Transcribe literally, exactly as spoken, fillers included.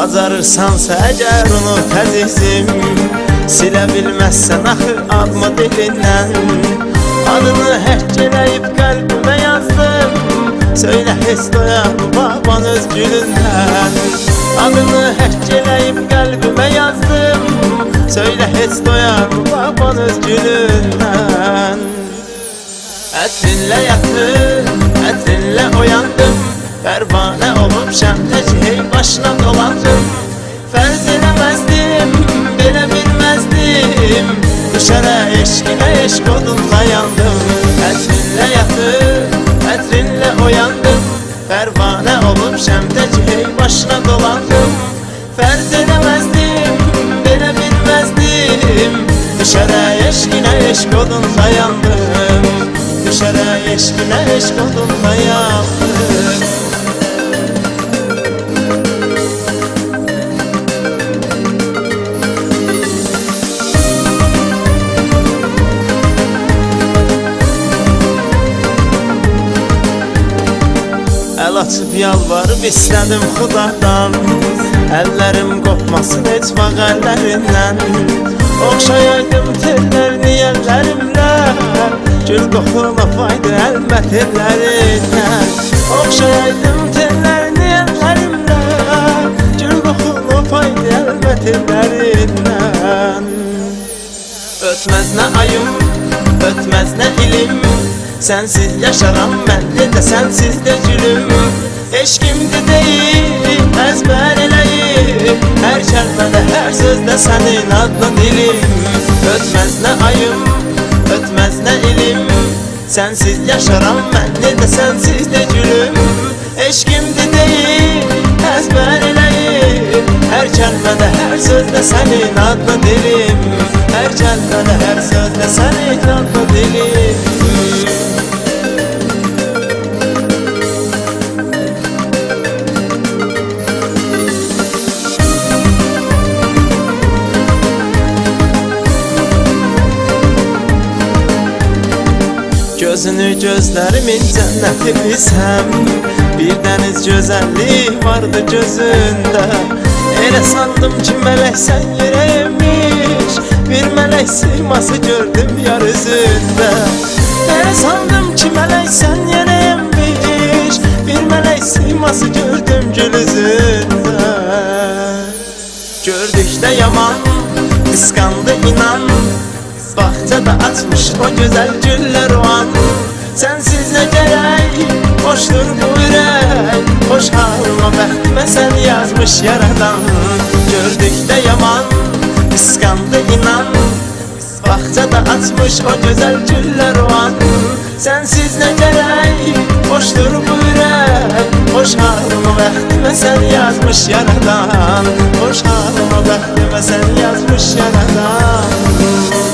Bacarırsansa əgər unut əzizim, silə bilməzsən axı adımı dilindən. Adını həkk eləyib qəlbimə yazdım, söylə heç doyar mı baban öz gülündən. Adını həkk eləyib qəlbimə yazdım, söylə heç doyar mı baban öz gülündən. Ətrinlə yatdım, ətrinlə oyandım, pərvanə olub şəmtək hey başına dolandım. Fərz eləməzdim, belə bilməzdim, düşərə eşqinə eşq odunla yandım. Ətrinlə yatıb, ətrinlə oyandım, pərvanə olub şəmtək hey başına dolandım. Fərz eləməzdim, belə bilməzdim, düşərə eşqinə eşq odunla yandım. Düşərə eşqinə eşq odunla yandım. Əl açıb yalvarıb istədim xudadan, əllərim qopmasın heç vaxt əllərindən. Oxşayaydım tellərini əllərimlə, gül qoxuna fayda əlmət ellərindən. Oxşayaydım tellərini əllərimlə, gül qoxuna fayda əlmət ellərindən. Ötməz nə ayım, ötməz nə ilim, sənsiz yaşaram mən də, də sənsiz də gülüm. Eşqimdə deyil, əzbər eləyib, hər kəlmədə, hər sözdə sənin adlı dilim. Ötməz nə ayım, ötməz nə ilim, sənsiz yaşaram mən də, də sənsiz də gülüm. Eşqimdə deyil, əzbər eləyib, hər kəlmədə, hər sözdə sənin adlı dilim. Hər kəlmədə, hər sözdə sənin adlı dilim. Gözünü gözlərimin cənnəti bilsəm, bir dəniz gözəllik vardı gözündə. Elə sandım ki mələksən yerəymiş, bir mələk siması gördüm yar üzündə. Elə sandım ki mələksən yerəymiş, bir mələk siması gördüm gül üzündə. Gördükdə yaman, qısqandı inan, bağçada açmış o gözəl güllər o an. Sənsiz nə gərək, boşdur bu ürək, xoş halıma bəxtimə sən yazmış yaradan. Gördükdə yaman, qısqandı inan, bağçada açmış o gözəl güllər o an. Sənsiz nə gərək, boşdur bu ürək, xoş halıma bəxtimə sən yazmış yaradan. Xoş halıma bəxtimə sən yazmış yaradan.